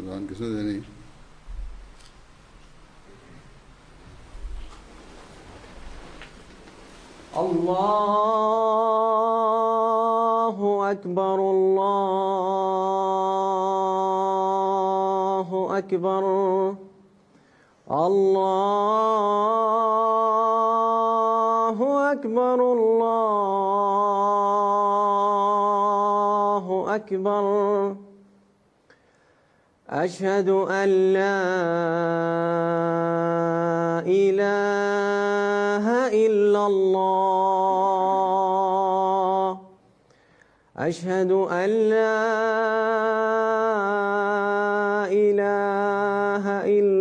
अजान किसने देनी? अल्लाहु अकबर अल्लाहु अकबर अल्लाहु अकबर अल्लाहु अकबर अशहदु अन ला इलाहा इल्लल्लाह अशहदु अन ला इलाहा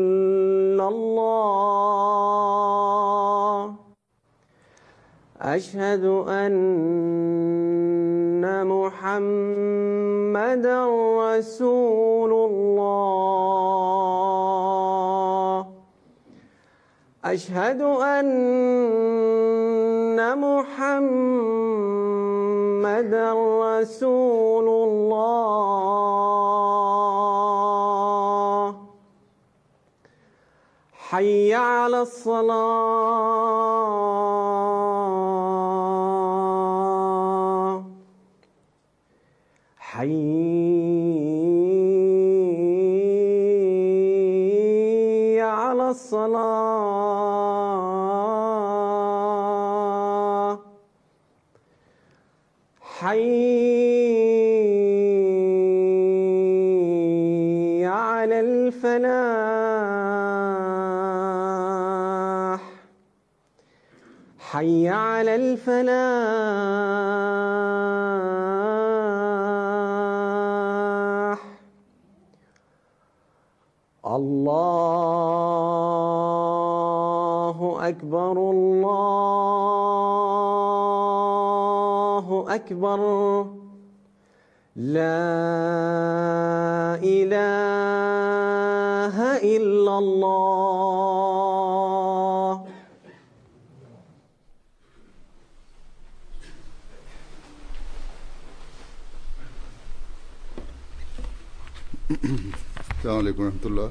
इल्लल्लाह अशहदु अन्ना मुहम्मदन रसूलुल्लाह अशहदु अन्ना मुहम्मदन रसूलुल्लाह हय्य अला अस्सलाह हय्य अला अस्सलाह हय्य अलल फलाह हय्य अलल फलाह अल्लाहु अकबर अल्लाहु अकबर ला इलाहा इल्लल्लाह। अस्सलामु अलैकुम रहमतुल्लाह।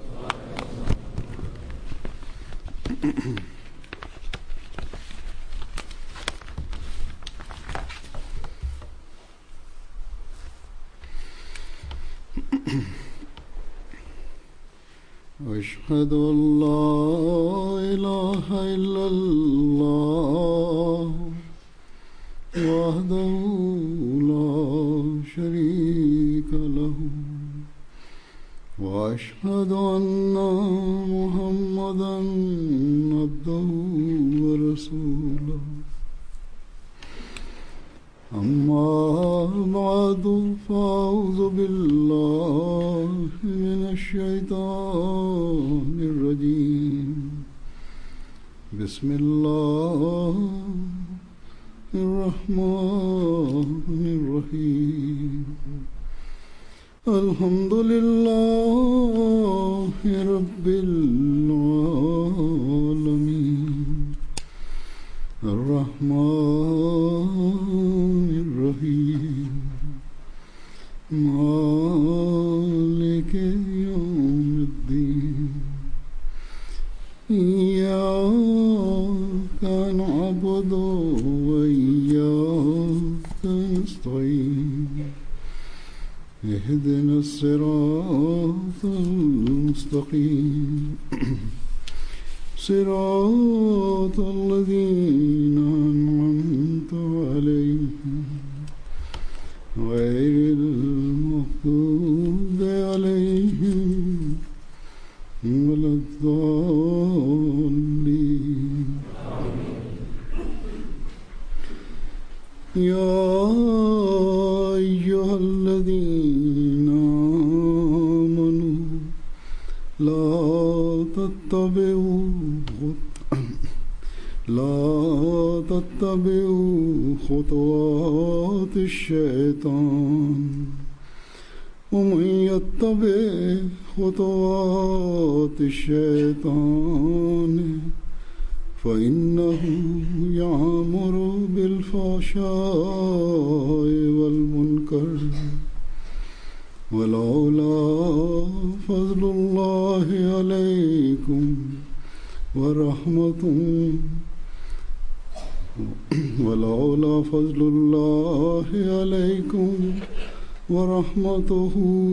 अशहदु अन ला इलाहा इल्लल्लाह वहदहु ला शरीका लहु وأشهد أن محمدا عبده ورسوله أما بعد فأعوذ بالله من الشيطان الرجيم بسم الله الرحمن الرحيم الحمد لله رب العالمين الرحمن الرحيم مالك يوم الدين إياك نعبد وإياك نستعين اهدنا الصراط المستقيم صراط الذين أنعمت عليهم غير المغضوب عليهم ولا الضالين يا أيها الذين آمنوا لا تتبعوا خطوات الشيطان ومن يتبع خطوات الشيطان فإنه يأمر بالفحشاء والمنكر ولولا فضل الله عليكم ورحمته ولولا فضل الله عليكم ورحمته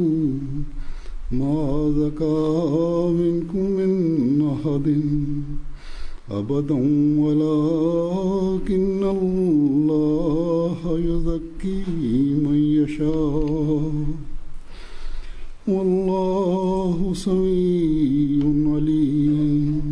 ما زكى منكم من أحد أبدا ولكن الله يزكي من يشاء والله سميع عليم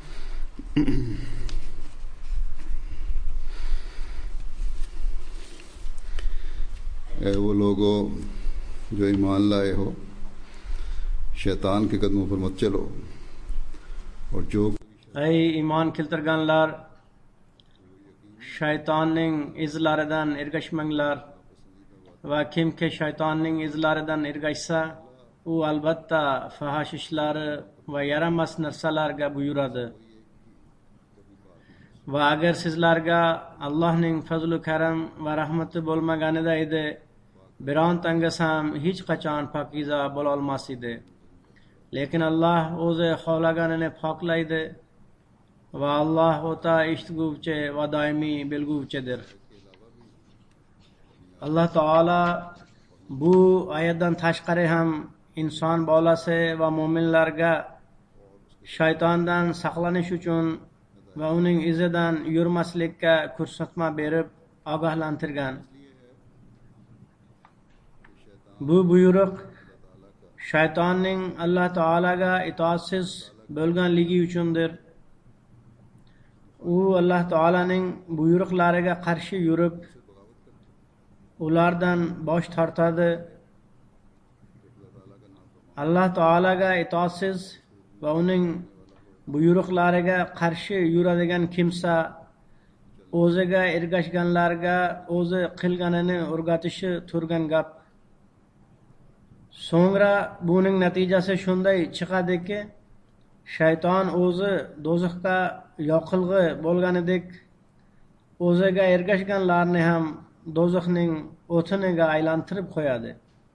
ऐ वो लोगों जो ईमान लाए हो शैतान के कदमों पर मत चलो और जो Ey iman keltirganlar, shaytonning izlaridan ergashmanglar va kimki shaytonning izlaridan ergashsa, u albatta fahosh ishlari va yaramas narsalarga buyuradi. Va agar sizlarga Allohning fazlu karam va rahmati bo'lmaganida edi, birontangiz ham hech qachon pokiza bo'la olmas edi. Lekin Alloh o'zi xohlaganini poklaydi va Alloh o'ta eshitguvchi va doimiy bilguvchidir. Alloh taolo bu oyatdan tashqari ham inson bolasi va mu'minlarga shaytondan saqlanish uchun va uning izidan yurmaslikka ko'rsatma berib ogohlantirgan. Bu buyruq shaytonning Alloh taolaga itoatsiz bo'lganligi uchundir. U Alloh taolaning buyruqlariga qarshi yurib, ulardan bosh tortadi. Alloh taolaga itoatsiz va uning buyruqlariga qarshi yuradigan kimsa o'ziga ergashganlarga o'zi qilganini o'rgatishi turgan gap. So'ngra buning natijasi shunday chiqadiki, shayton o'zi do'zaxga yoqilg'i bo'lganidek o'ziga ergashganlarni ham do'zaxning o'tiniga aylantirib qo'yadi.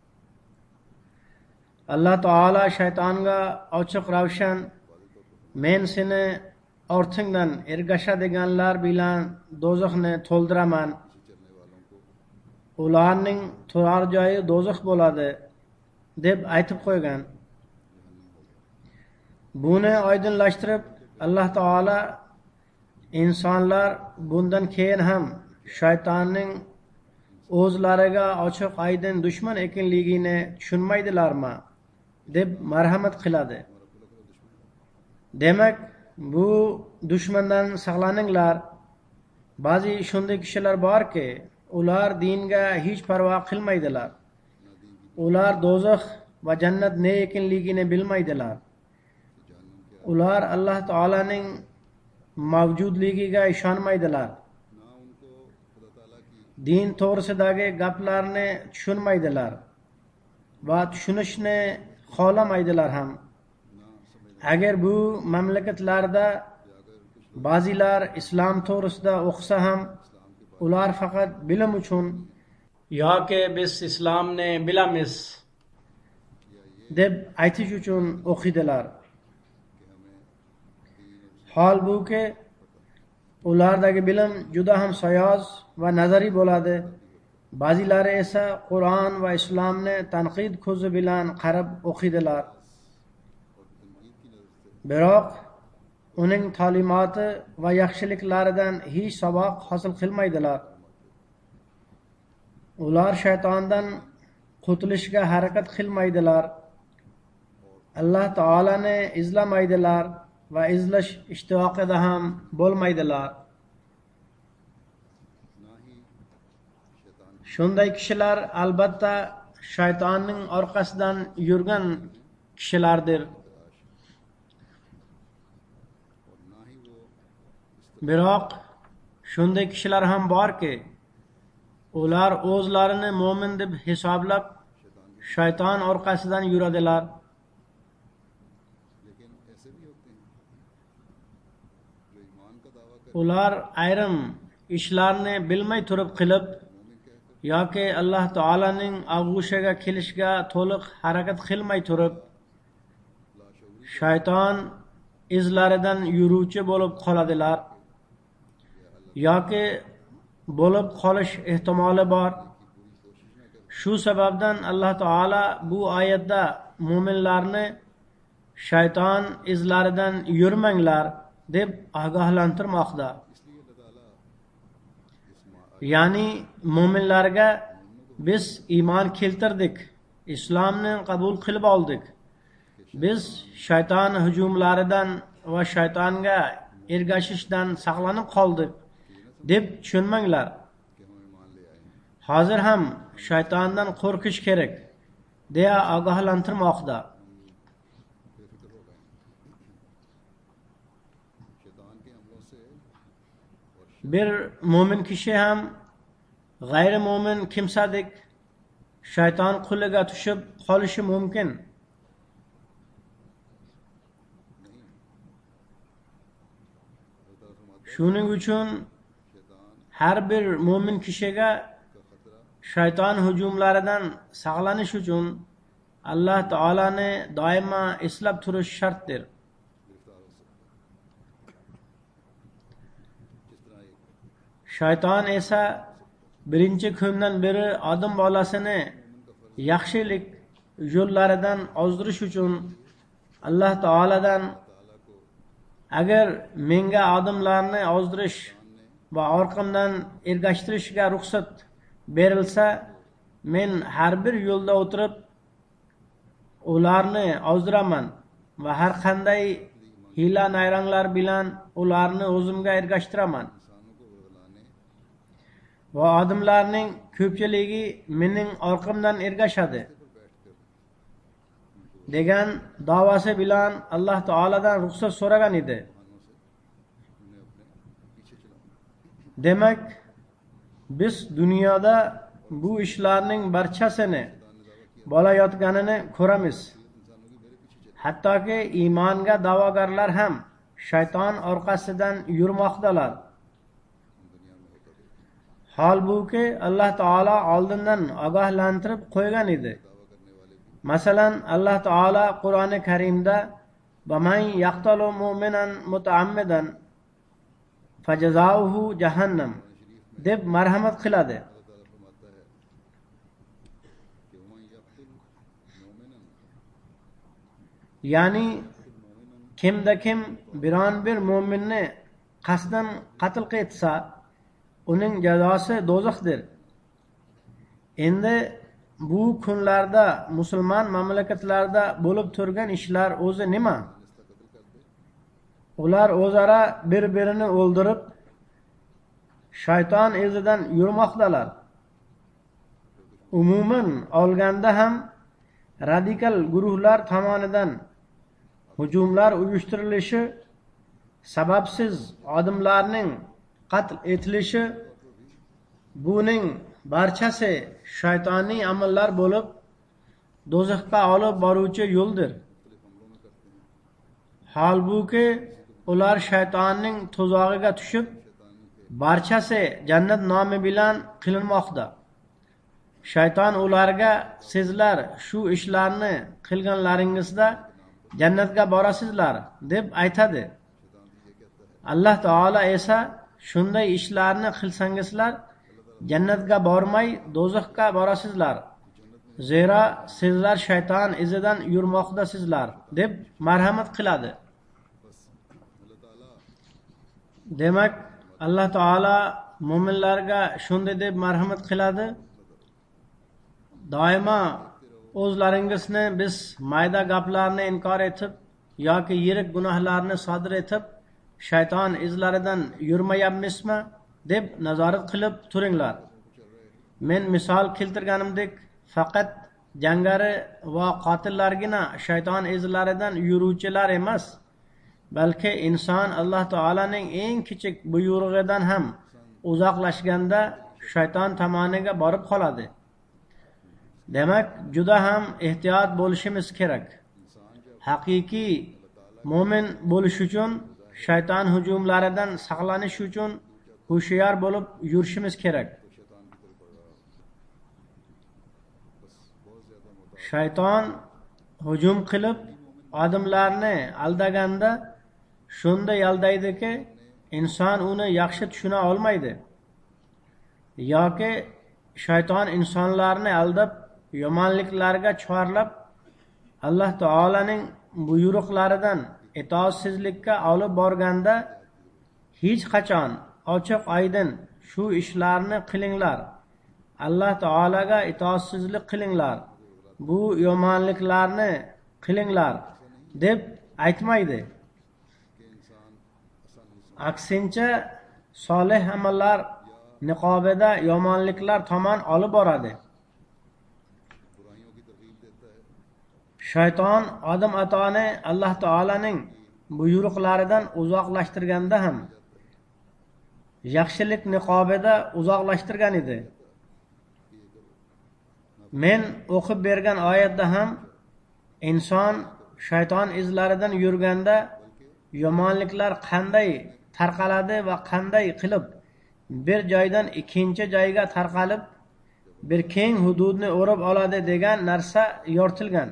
Alloh taolo shaytonga ochiq ravshan men seni ortingdan ergashadiganlar bilan do'zaxni to'ldiraman. Ularning turar joyi do'zax bo'ladi deb aytib qo'ygan. Buni oydinlashtirib Alloh taolo insonlar bundan keyin ham shaytonning o'zlariga ochiq oydin dushman ekanligini tushunmaydilarmi deb marhamat qiladi. Demak, bu dushmandan saqlaninglar. Ba'zi shunday kishilar borki, ular dinga hech parvo qilmaydilar. Ular do'zax va jannat ne ekanligini bilmaydilar. Ular Alloh taolaning mavjudligiga ishonmaydilar. Din to'g'risidagi gaplarni tushunmaydilar va tushunishni xohlamaydilar ham. Agar bu mamlakatlarda ba'zilar islom to'g'risida o'qisa ham, ular faqat bilim uchun yoki biz islomni bilamiz deb aytish uchun o'qiydilar. Holbuki ulardagi bilim juda ham soyoz va nazariy bo'ladi. Ba'zilari esa Qur'on va islomni tanqid ko'zi bilan qarab o'qiydilar. Biroq uning ta'limoti va yaxshiliklaridan hech saboq hosil qilmaydilar. Ular shaytondan qutulishga harakat qilmaydilar. Alloh taolani izlamaydilar va izlash ishtiyoqida ham bo'lmaydilar. Shunday kishilar albatta shaytonning orqasidan yurgan kishilardir. Biroq shunday kishilar ham borki, ular o'zlarini mo'min deb hisoblab shayton orqasidan yuradilar. Ular ayrim ishlarni bilmay turib qilib yoki Alloh taolaning avg'ushiga kelishga to'liq harakat qilmay turib shayton izlaridan yuruvchi bo'lib qoladilar yoki bo'lib qolish ehtimoli bor. Shu sababdan Alloh taolo bu oyatda mu'minlarni shayton izlaridan yurmanglar deb ogohlantirmoqda. Ya'ni mu'minlarga biz iymon keltirdik, islomni qabul qilib oldik. Biz shayton hujumlaridan va shaytonga ergashishdan saqlanib qoldik deb tushunmanglar. Hozir ham shaytondan qo'rqish kerak deya ogohlantirmoqda. Bir mo'min kishi ham g'ayri mo'min kimsadek shayton quliga tushib qolishi mumkin. Shuning uchun har bir mo'min kishiga shayton hujumlaridan saqlanish uchun Alloh taolani doimo eslab turish shartdir. Shayton esa birinchi kundan beri odam bolasini yaxshilik yo'llaridan ozdirish uchun Alloh taoladan agar menga odamlarni ozdirish va orqamdan ergashtirishga ruxsat berilsa, men har bir yo'lda o'tirib ularni ozdiraman va har qanday hiyla nayranglar bilan ularni o'zimga ergashtiraman. Va odamlarning ko'pchiligi mening orqamdan ergashadi degan da'vosi bilan Alloh taoladan ruxsat so'ragan edi. Demak, biz dunyoda bu ishlarning barchasini bo'layotganini ko'ramiz. Hattoki iymonga da'vogarlar ham shayton orqasidan yurmoqdalar. Holbuki Alloh taolo oldindan ogohlantirib qo'ygan edi. Masalan, Alloh taolo Qur'oni Karimda "Va man yaqtalu mu'minan muta'ammidan fajazauhu jahannam" deb marhamat qiladi. Ya'ni kimda kim biron bir mu'minni qasddan qatl qilsa, uning jazosi do'zaxdir. Endi bu kunlarda musulmon mamlakatlarda bo'lib turgan ishlar o'zi nima? Ular o'zaro bir-birini o'ldirib, shayton izidan yurmoqdalar. Umuman olganda ham radikal guruhlar tomonidan hujumlar uyushtirilishi, sababsiz odamlarning qatl etilishi, buning barchasi shaytoniy amallar bo'lib, do'zaxga olib boruvchi yo'ldir. Holbuki ular shaytonning tuzog'iga tushib, barchasi jannat nomi bilan qilinmoqda. Shayton ularga sizlar shu ishlarni qilganlaringizda jannatga borasizlar deb aytadi. Alloh taolo esa shunday ishlarni qilsangizlar jannatga bormay do'zaxga borasizlar. Zero sizlar shayton izidan yurmoqdasizlar deb marhamat qiladi. Demak, Alloh taolo mu'minlarga shunday deb marhamat qiladi. Doimo o'zlaringizni biz mayda gaplarni inkor etib yoki yirik gunohlarni sodir etib shayton izlaridan yurmayapmizmi deb nazorat qilib turinglar. Men misol keltirganimdek faqat jangari va qotillargina shayton izlaridan yuruvchilar emas, balki inson Alloh taolaning eng kichik buyrug'idan ham uzoqlashganda shayton tomoniga borib qoladi. Demak, juda ham ehtiyot bo'lishimiz kerak. Haqiqiy mu'min bo'lish uchun, shayton hujumlaridan saqlanish uchun hushyor bo'lib yurishimiz kerak. Shayton hujum qilib odamlarni aldaganda shunday aldaydiki, inson uni yaxshi tushuna olmaydi. Yoki shayton insonlarni aldab, yomonliklarga chorlab, Alloh taolaning buyruqlaridan itoatsizlikka olib borganda hech qachon ochiq oydin shu ishlarni qilinglar, Alloh taolaga itoatsizlik qilinglar, bu yomonliklarni qilinglar deb aytmaydi. Aksincha, solih amallar niqobida yomonliklar tomon olib boradi. Shayton odam atoni Alloh taolaning buyruqlaridan uzoqlashtirganda ham yaxshilik niqobida uzoqlashtirgan edi. Men o'qib bergan oyatda ham inson shayton izlaridan yurganda yomonliklar qanday tarqaladi va qanday qilib bir joydan ikkinchi joyga tarqalib bir keng hududni o'rab oladi degan narsa yoritilgan.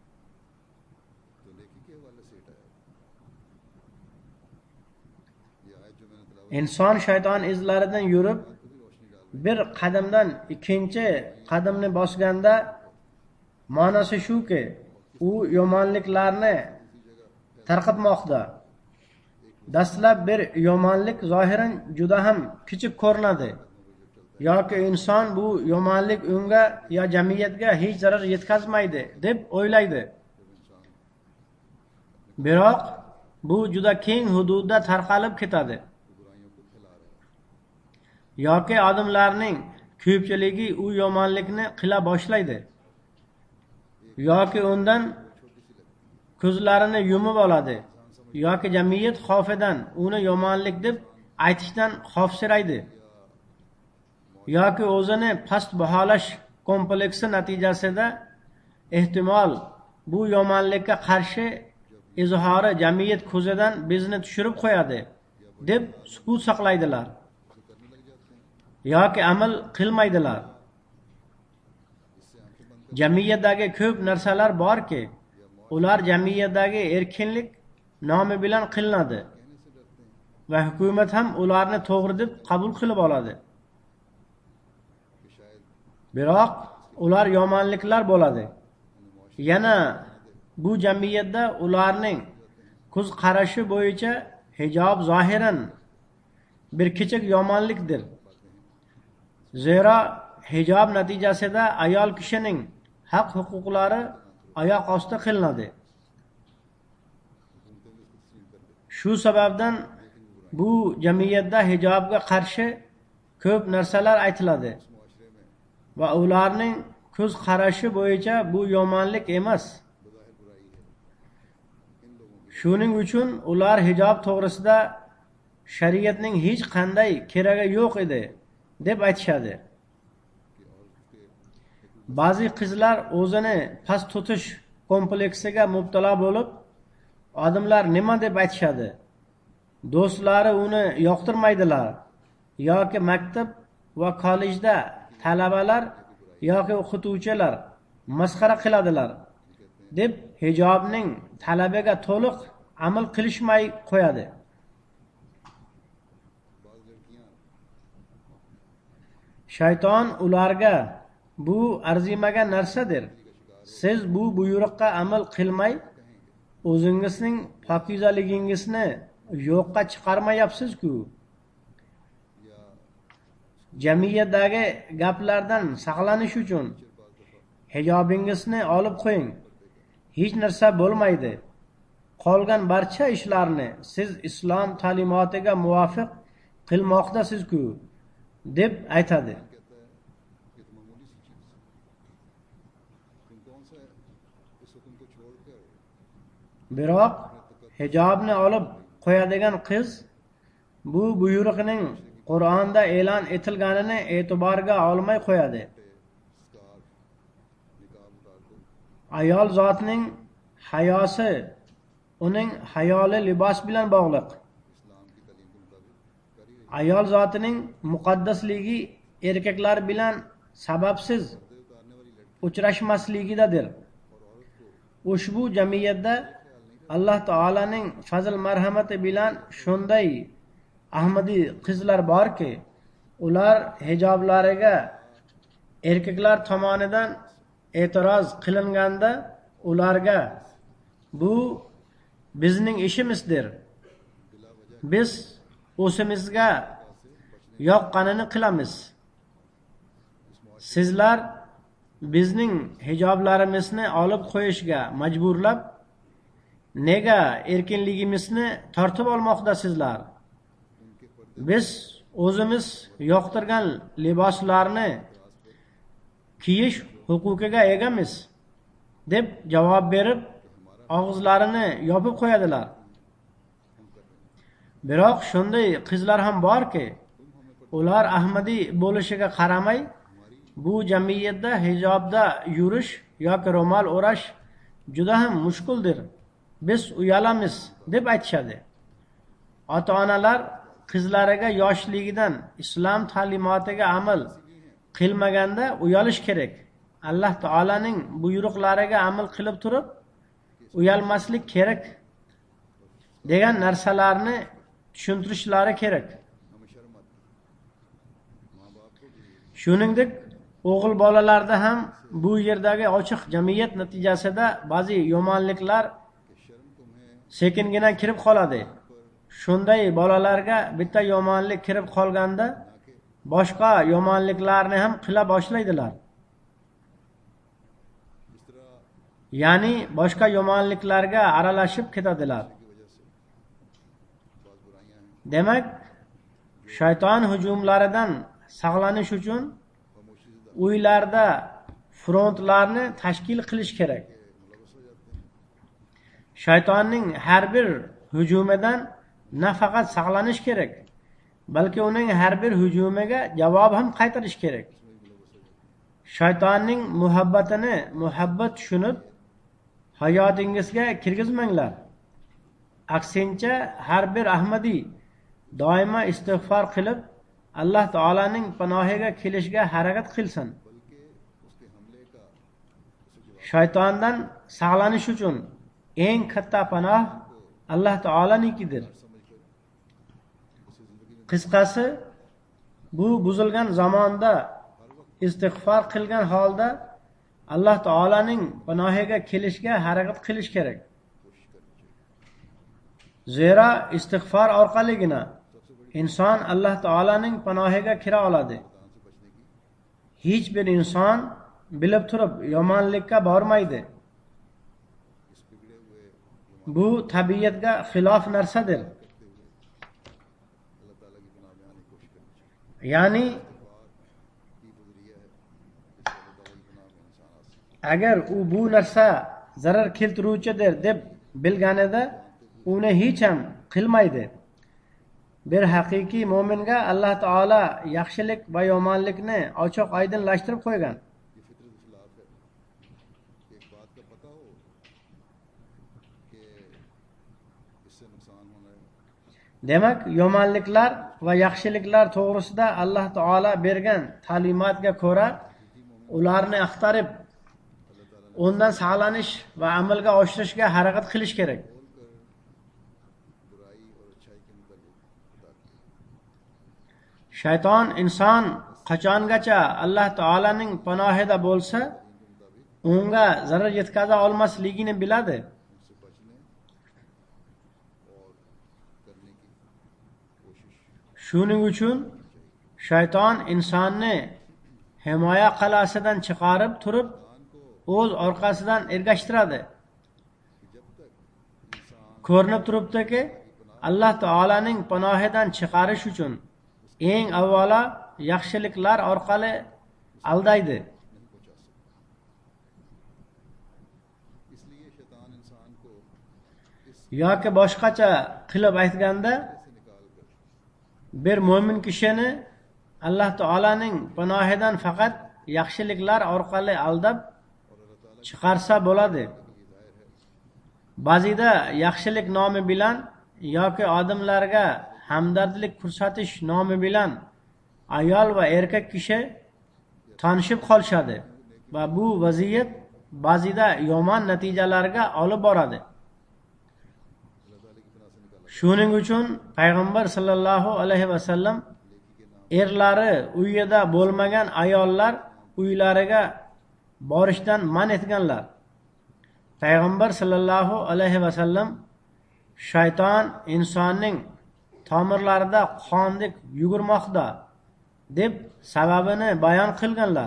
Inson shayton izlaridan yurib bir qadamdan ikkinchi qadamni bosganda ma'nosi shuki, u yomonliklarni tarqatmoqda. Dastlab bir yomonlik zohiran juda ham kichik ko'rinadi, yoki inson bu yomonlik unga yo jamiyatga hech zarar yetkazmaydi deb o'ylaydi. Biroq bu juda keng hududda tarqalib ketadi. Yoki odamlarning ko'pchiligi u yomonlikni qila boshlaydi, yoki undan ko'zlarini yumib oladi, yoki jamiyat xavfidan uni yomonlik deb aytishdan xavfsiraydi, yoki o'zini past baholash kompleksi natijasida ehtimol bu yomonlikka qarshi izhori jamiyat ko'zidan bizni tushirib qo'yadi deb sukut saqlaydilar, yoki amal qilmaydilar. Jamiyatdagi ko'p narsalar borki, ular jamiyatdagi erkinlik nomi bilan qilinadi va hukumat ham ularni to'g'ri deb qabul qilib oladi. Biroq ular yomonliklar bo'ladi. Yana bu jamiyatda ularning ko'z qarashi bo'yicha hijob zohiran bir kichik yomonlikdir. Zero hijob natijasida ayol kishining haq-huquqlari oyoq osti qilinadi. Shu sababdan bu jamiyatda hijobga qarshi ko'p narsalar aytiladi va ularning ko'z qarashi bo'yicha bu yomonlik emas. Shuning uchun ular hijob to'g'risida shariatning hech qanday keragi yo'q edi deb aytishadi. Ba'zi qizlar o'zini past tutish kompleksiga mubtalo bo'lib, odamlar nima deb aytishadi? Do'stlari uni yoqtirmaydilar, yoki maktab va kollejda talabalar yoki o'qituvchilar masxara qiladilar deb hijobning talabiga to'liq amal qilishmay qo'yadi. Shayton ularga bu arzimagan narsadir. Siz bu buyruqqa amal qilmay o'zingizning pokizaligingizni yo'qqa chiqarmayapsiz-ku. Jamiyatdagi gaplardan saqlanish uchun hijobingizni olib qo'ying. Hech narsa bo'lmaydi. Qolgan barcha ishlarni siz islom ta'limotiga muvofiq qilmoqdasiz-ku deb aytadi. Biroq hijobni olib qo'yadigan qiz bu buyruqning Qur'onda e'lon etilganini e'tiborga olmay qo'yadi. Ayol zotining hayosi uning hayoli libos bilan bog'liq. Ayol zotining muqaddasligi erkaklar bilan sababsiz uchrashmasligidadir. Ushbu jamiyatda alloh taolaning fazl marhamati bilan shunday ahmadiy qizlar borki, ular hijoblariga erkaklar tomonidan e'tiroz qilinganda ularga bu bizning ishimizdir, biz o'zimizga yoqqanini qilamiz, sizlar bizning hijoblarimizni olib qo'yishga majburlab nega erkinligimizni tortib olmoqdasizlar? Biz o'zimiz yoqtirgan liboslarni kiyish huquqiga egamiz deb javob berib og'izlarini yopib qo'yadilar. Biroq shunday qizlar ham borki, ular ahmadiy bo'lishiga qaramay bu jamiyatda hijobda yurish yoki ro'mol o'rash juda ham mushkuldir, biz uyalamiz deb aytishadi. Ota-onalar qizlariga yoshligidan islom ta'limotiga amal qilmaganda uyalish kerak. Alloh taolaning buyruqlariga amal qilib turib uyalmaslik kerak degan narsalarni tushuntirishlari kerak. Shuningdek, o'g'il bolalarda ham bu yerdagi ochiq jamiyat natijasida ba'zi yomonliklar sekingina kirib qoladi. Shunday bolalarga bitta yomonlik kirib qolganda boshqa yomonliklarni ham qila boshlaydilar. Ya'ni boshqa yomonliklarga aralashib ketadilar. Demak, shayton hujumlaridan saqlanish uchun uylarda frontlarni tashkil qilish kerak. Shaytonning har bir hujumidan nafaqat saqlanish kerak, balki uning har bir hujumiga javob ham qaytarish kerak. Shaytonning muhabbatini muhabbat tushunib hayotingizga kirgizmanglar. Aksincha, har bir ahmadiy doimo istig'for qilib Alloh taolaning panohiga kelishga harakat qilsin. Shaytondan saqlanish uchun eng katta panoh Alloh taolanikidir. Qisqasi, bu buzilgan zamonda istig'for qilgan holda Alloh taolaning panohiga kelishga harakat qilish kerak. Zero istig'for orqaligina inson Alloh taolaning panohiga kira oladi. Hech bir inson bilib turib yomonlikka bormaydi. Bu tabiatga xilof narsadir. Ya'ni agar u bu narsa zarar keltiruvchidir deb bilganida uni hech ham qilmaydi. Bir haqiqiy mo'minga Alloh taolo yaxshilik va yomonlikni ochiq oydinlashtirib qo'ygan. Demak, yomonliklar va yaxshiliklar to'g'risida Alloh taolo bergan ta'limotga ko'ra ularni axtarib, undan saqlanish va amalga oshirishga harakat qilish kerak. Shayton inson qachongacha Alloh taolaning panohida bo'lsa, unga zarar yetkaza olmasligini biladi. Shuning uchun shayton insonni himoya qalasidan chiqarib turib, o'z orqasidan ergashtiradi. Ko'rinib turibdiki, Alloh taolaning panohidan chiqarish uchun eng avvalo yaxshiliklar orqali aldaydi. Yoki boshqacha qilib aytganda, bir mo'min kishini Alloh taolaning panohidan faqat yaxshiliklar orqali aldab chiqarsa bo'ladi. Ba'zida yaxshilik nomi bilan yoki odamlarga hamdardlik ko'rsatish nomi bilan ayol va erkak kishi tanishib qolishadi va bu vaziyat ba'zida yomon natijalarga olib boradi. Shuning uchun payg'ambar sallallohu alayhi vasallam erlari uyida bo'lmagan ayollar uylariga borishdan man etganlar. Payg'ambar sallallohu alayhi vasallam shayton insonning tomirlarida qondek yugurmoqda deb sababini bayon qilganlar.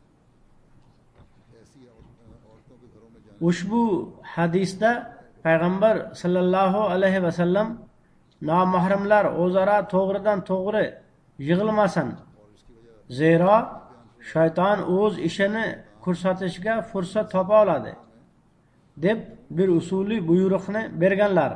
Ushbu hadisda payg'ambar sallallohu alayhi vasallam nomahramlar o'zaro to'g'ridan to'g'ri yig'ilmasin. Zero shayton o'z ishini ko'rsatishga fursat topa oladi deb bir usuliy buyruqni berganlar.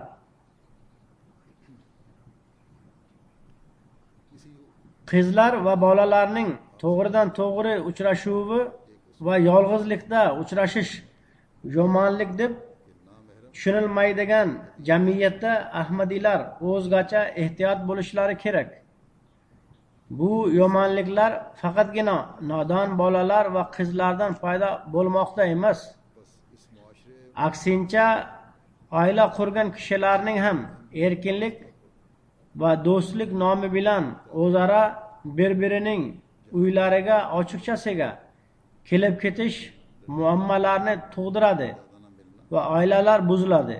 Qizlar va bolalarning to'g'ridan to'g'ri uchrashuvi va yolg'izlikda uchrashish yomonlik deb tushunilmaydigan jamiyatda ahmadiylar o'zgacha ehtiyot bo'lishlari kerak. Bu yomonliklar faqatgina nodon bolalar va qizlardan paydo bo'lmoqda emas. Aksincha, oila qurgan kishilarning ham erkinlik va do'stlik nomi bilan o'zaro bir-birining uylariga ochiqchasiga kelib ketish muammolarni tug'diradi va oilalar buziladi.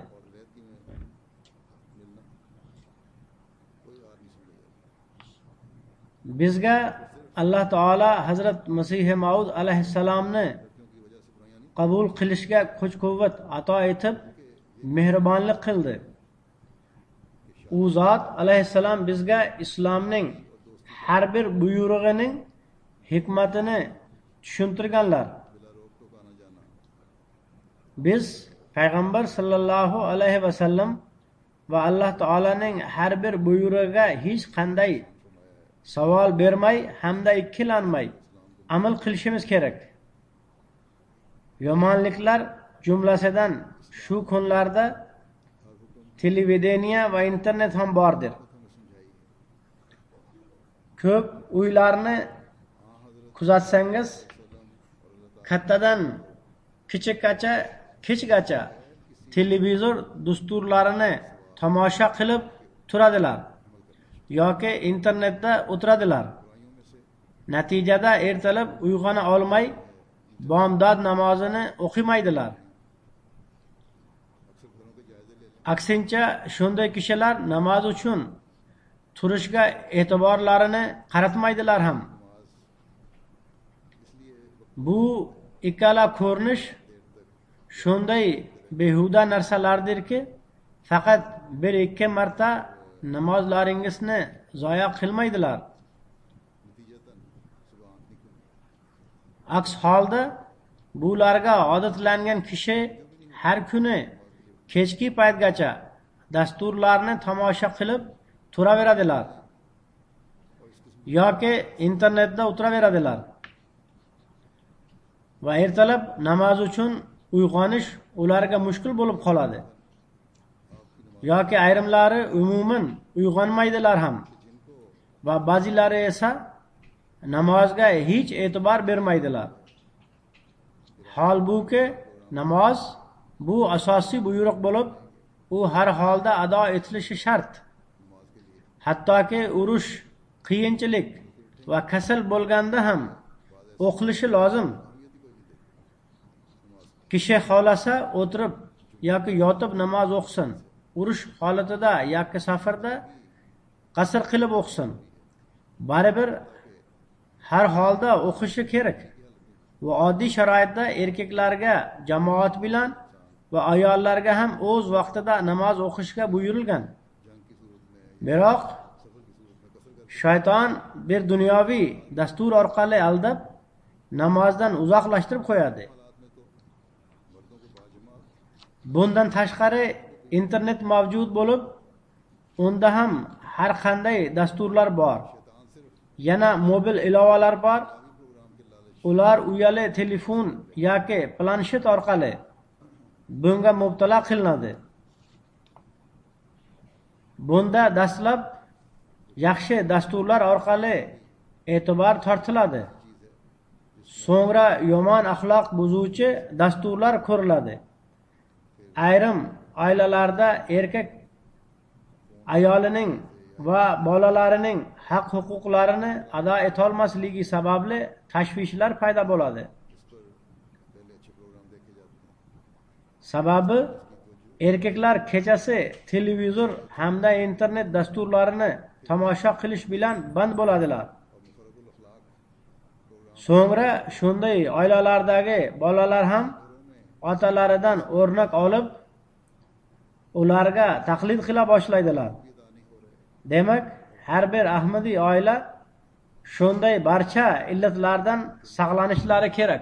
Bizga Alloh taolo Hazrat Masih Maud alayhissalomni qabul qilishga kuch-quvvat ato etib mehribonlik qildi. U zot alayhissalom bizga islomning har bir buyrug'ining hikmatini tushuntirganlar. Biz payg'ambar sallallohu alayhi vasallam va Alloh taolaning har bir buyrug'iga hech qanday savol bermay hamda ikkilanmay amal qilishimiz kerak. Yomonliklar jumlasidan shu kunlarda televideniya va internet ham bordir. Ko'p uylarni kuzatsangiz, kattadan kichikgacha televizor dasturlarini tomosha qilib turadilar yoki internetda o'tiradilar. Natijada ertalab uyg'ona olmay bomdod namozini o'qimaydilar. Aksincha, shunday kishilar namoz uchun turishga e'tiborlarini qaratmaydilar ham. Bu ikkala ko'rinish shunday behuda narsalardirki, faqat 1-2 marta namozlaringizni zoya qilmaydilar. Aks holda bularga odatlangan kishi har kuni kechki paytgacha dasturlarni tomosha qilib turaveradilar yoki internetda o'tiraveradilar va ertalab namoz uchun uyg'onish ularga mushkul bo'lib qoladi. Yoki ayrimlari umuman uyg'onmaydilar ham va ba'zilari esa namozga hech e'tibor bermaydilar. Holbuki namoz bu asosiy buyruq bo'lib, u har holda ado etilishi shart. Hattoki urush, qiyinchilik va kasal bo'lganda ham o'qilishi lozim. Kishi xolasa o'tirib yoki yotib namoz o'qsin. Urush holatida yoki safarda qasr qilib o'qsin. Baribir har holda o'qishi kerak. Va oddiy sharoitda erkaklarga jamoat bilan va ayollarga ham o'z vaqtida namoz o'qishga buyurilgan. Biroq shayton bir dunyoviy dastur orqali aldab namozdan uzoqlashtirib qo'yadi. Bundan tashqari internet mavjud bo'lib, unda ham har qanday dasturlar bor. Yana mobil ilovalar bor. Ular uyali telefon yoki planshet orqali bunga mubtalo qilinadi. Bunda dastlab yaxshi dasturlar orqali e'tibor tortiladi. So'ngra yomon axloq buzuvchi dasturlar ko'riladi. Ayrim oilalarda erkak ayolining va bolalarining haq huquqlarini ado etolmasligi sababli tashvishlar paydo bo'ladi. Sababi erkaklar kechasi televizor hamda internet dasturlarini tomosha qilish bilan band bo'ladilar. So'ngra shunday oilalardagi bolalar ham otalaridan o'rnak olib, ularga taqlid qila boshlaydilar. Demak, har bir Ahmadiy oila shunday barcha illatlardan saqlanishlari kerak.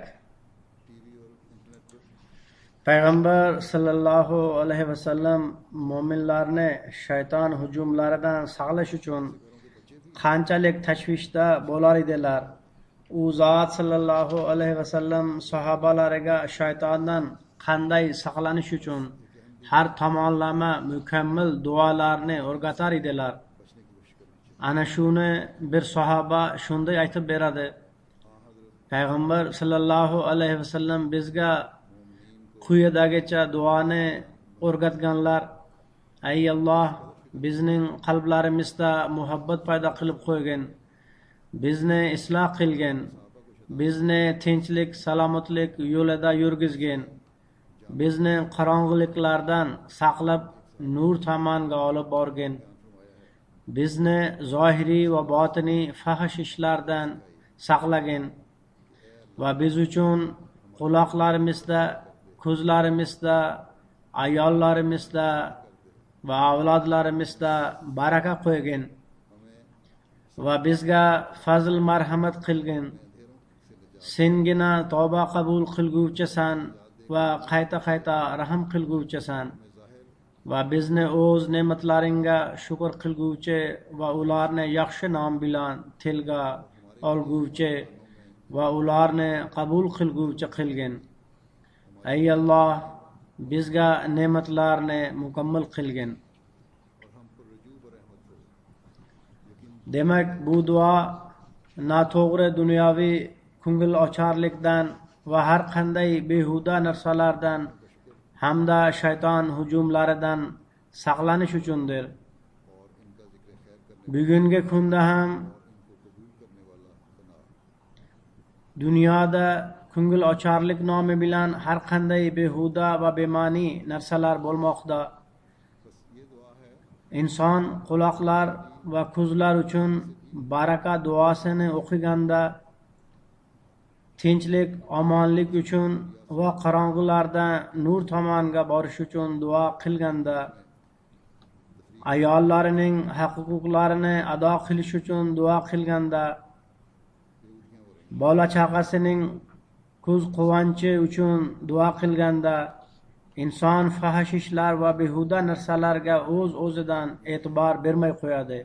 Payg'ambar sallallohu alayhi vasallam mu'minlarni shayton hujumlaridan saqlash uchun qanchalik tashvishda bo'lar edilar. U zot sallallohu alayhi vasallam sahobalariga shaytondan qanday saqlanish uchun har tomonlama mukammal duolarni o'rgatar edilar. Ana shuni bir sahoba shunday aytib beradi. Payg'ambar sallallohu alayhi vasallam bizga quyidagicha duoni o'rgatganlar: Ey Alloh, bizning qalblarimizda muhabbat paydo qilib qo'ygin, bizni isloh qilgin, bizni tinchlik, salomatlik yo'lida yurgizgin, bizni qorong'uliklardan saqlab nur tomonga olib borgin, bizni zohiriy va botiniy fahish ishlardan saqlagin va biz uchun quloqlarimizda, ko'zlarimizda, ayollarimizda va avlodlarimizda baraka qo'ygin va bizga fazl marhamat qilgin. Sengina tavba qabul qilguvchisan va qayta rahm qilguvchisan va bizni o'z ne'matlaringga shukr qilguvchi va ularni yaxshi nom bilan tilga olguvchi va ularni qabul qilguvchi qilgin. Ey Alloh, bizga ne'matlarni mukammal qilgin. Demak, bu duo noto'g'ri dunyoviy ko'ngil ocharlikdan va har qanday behuda narsalardan hamda shayton hujumlaridan saqlanish uchundir. Bugungi kunda ham dunyoda ko'ngil ocharlik nomi bilan har qanday behuda va bema'ni narsalar bo'lmoqda. Inson quloqlar va ko'zlar uchun baraka duosini o'qiganda, tinchlik, omonlik uchun va qorong'ulardan nur tomonga borish uchun duo qilganda, ayollarining haq-huquqlarini ado qilish uchun duo qilganda, bola chaqasining ko'z quvonchi uchun duo qilganda, inson fahish ishlar va behuda narsalarga o'zidan e'tibor bermay qo'yadi.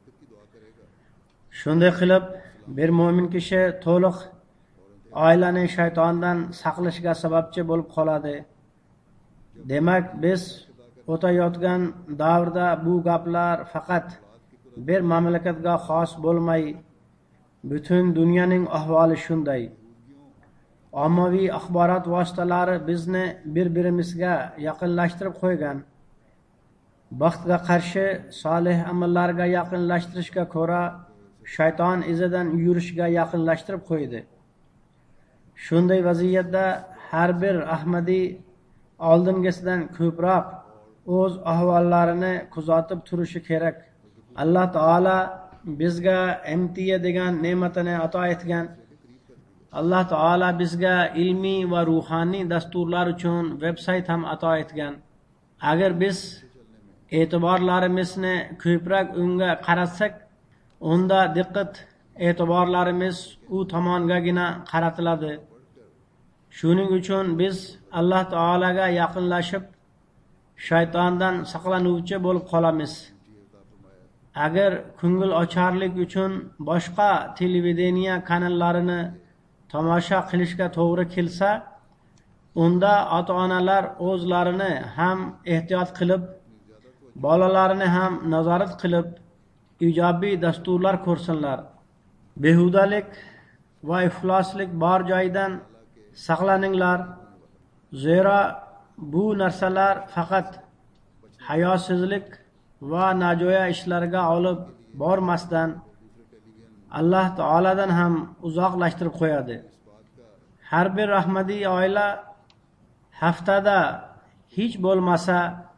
Shunday qilib, bir mo'min kishi to'liq oilani shaytondan saqlashga sababchi bo'lib qoladi. Demak, biz o'tayotgan davrda bu gaplar faqat bir mamlakatga xos bo'lmay, butun dunyoning ahvoli shunday. Ommaviy axborot vositalari bizni bir-birimizga yaqinlashtirib qo'ygan. Baxtga qarshi solih amallarga yaqinlashtirishga ko'ra, shayton izidan yurishga yaqinlashtirib qo'ydi. Shunday vaziyatda har bir Ahmadiy oldingisidan ko'proq o'z ahvollarini kuzatib turishi kerak. Alloh taolo bizga MTA degan ne'matini ato etgan. Alloh taolo bizga ilmiy va ruhoniy dasturlar uchun veb-sayt ham ato etgan. Agar biz e'tiborlarimizni ko'proq unga qaratsak, unda diqqat e'tiborlarimiz u tomongagina qaratiladi. Shuning uchun biz Alloh taolaga yaqinlashib, shaytondan saqlanuvchi bo'lib qolamiz. Agar ko'ngil ocharlik uchun boshqa televideniya kanallarini tomosha qilishga to'g'ri kelsa, unda ota-onalar o'zlarini ham ehtiyot qilib, bolalarini ham nazorat qilib, ijobiy dasturlar ko'rsinlar. Behudalik va ifloslik bor joydan saqlaninglar. Zero bu narsalar faqat hayosizlik va nojo'ya ishlarga olib bormasdan Alloh taoladan ham uzoqlashtirib qo'yadi. Har bir rahmatiy oila haftada hech bo'lmasa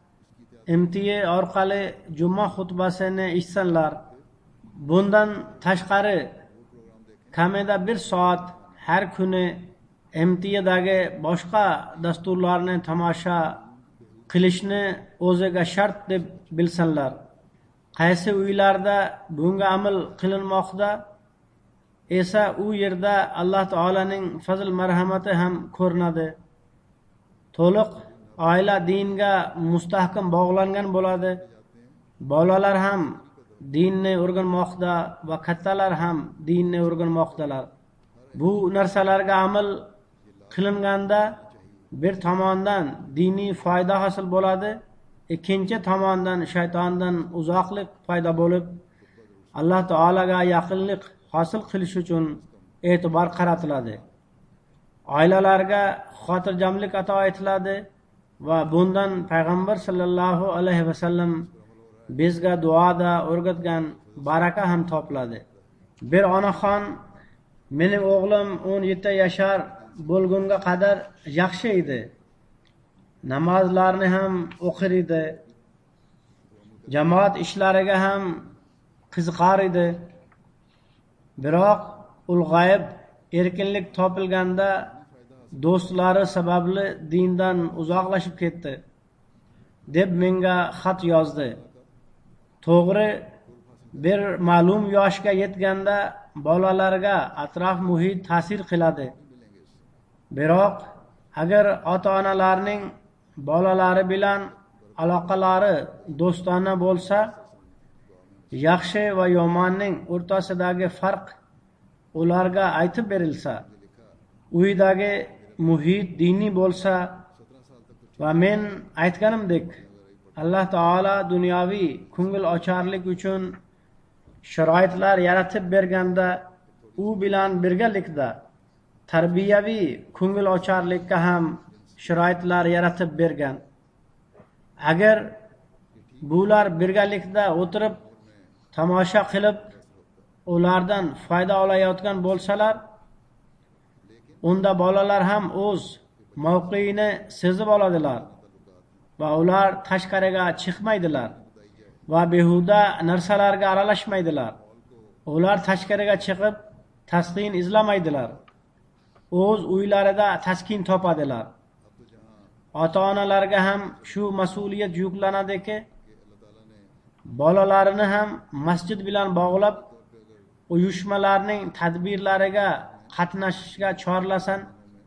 MTA orqali juma xutbasini eshitsanlar, bundan tashqari kamida 1 soat har kuni MTAdagi boshqa dasturlarni tomosha qilishni o'ziga shart deb bilsanlar. Qaysi uylarda bunga amal qilinmoqda esa u yerda Alloh taolaning fazl marhamati ham ko'rinadi. To'liq oila dinga mustahkam bog'langan bo'ladi. Bolalar ham dinni o'rganmoqda va kattalar ham dinni o'rganmoqdalar. Bu narsalarga amal qilinganda bir tomondan diniy foyda hosil bo'ladi, ikkinchi tomondan shaytondan uzoqlik paydo bo'lib, Alloh taolaga yaqinlik hosil qilish uchun e'tibor qaratiladi. Oilalarga xotirjamlik ato etiladi va bundan payg'ambar sallallohu alayhi vasallam bizga duoda o'rgatgan baraka ham topiladi. Bir onaxon mening o'g'lim 17 yashar bo'lgunga qadar yaxshi edi. Namozlarni ham o'qir edi. Jamoat ishlariga ham qiziqar edi. Biroq ulg'ayib erkinlik topilganda do'stlari sababli dindan uzoqlashib ketdi deb menga xat yozdi. To'g'ri, bir ma'lum yoshga yetganda bolalarga atrof muhit ta'sir qiladi. Biroq agar ota-onalarning bolalari bilan aloqalari do'stona bo'lsa, yaxshi va yomonning o'rtasidagi farq ularga aytib berilsa, uydagi muhit diniy bo'lsa va men aytganimdek Alloh taolo dunyoviy ko'ngil ocharlik uchun sharoitlar yaratib berganda, u bilan birgalikda tarbiyaviy ko'ngil ocharlikka ham sharoitlar yaratib bergan. Agar bular birgalikda o'tirib tomosha qilib ulardan foyda olayotgan bo'lsalar, unda bolalar ham o'z mavqeini sezib oladilar va ular tashqariga chiqmaydilar va behuda narsalarga aralashmaydilar. Ular tashqariga chiqib taskin izlamaydilar. O'z uylarida taskin topadilar. Ota-onalarga ham shu mas'uliyat yuklanadiki, bolalarini ham masjid bilan bog'lab, uyushmalarning tadbirlariga qatnashishga chorlasan.